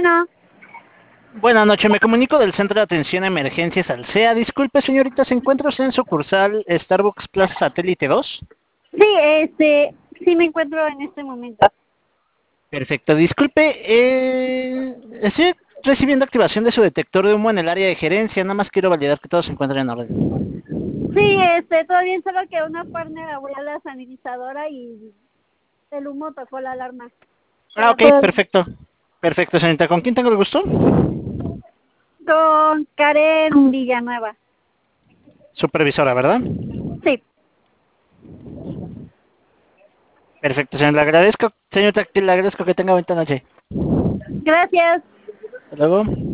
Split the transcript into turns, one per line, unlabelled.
Bueno,
Buenas noches, me comunico del Centro de Atención a Emergencias Alsea. Disculpe, señorita, ¿se encuentra usted en sucursal Starbucks Plaza Satélite 2?
sí, sí me encuentro en este momento.
Perfecto, disculpe, estoy recibiendo activación de su detector de humo en el área de gerencia, nada más quiero validar que todo se encuentra en orden.
Sí, todo bien, solo que una partner abrió la sanitizadora y el humo tocó la alarma.
Ah,
Pero
ok,
todo
perfecto. Perfecto, señorita, ¿con quién tengo el gusto?
con Karen Villanueva.
Supervisora, ¿verdad?
Sí,
Perfecto, señor, le agradezco, señorita, le agradezco que tenga bonita noche.
gracias.
Hasta luego.